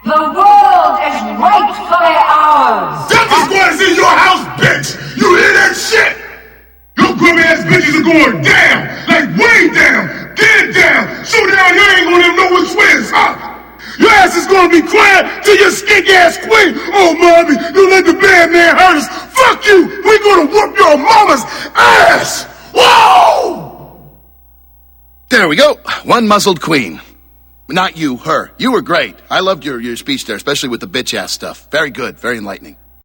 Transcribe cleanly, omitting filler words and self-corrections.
The world is rightfully ours. Death is going to your house, bitch! You hear that shit? Your grub-ass bitches are going down! Like way down! Dead down! So down you ain't gonna even know which way is up! Your ass is gonna be crying to your skink-ass queen! Oh, mommy, you let the bad man hurt us! Fuck you! We gonna whoop your mama's ass! Whoa! There we go. One muzzled queen. Not you, her. You were great. I loved your speech there, especially with the bitch-ass stuff. Very good, very enlightening.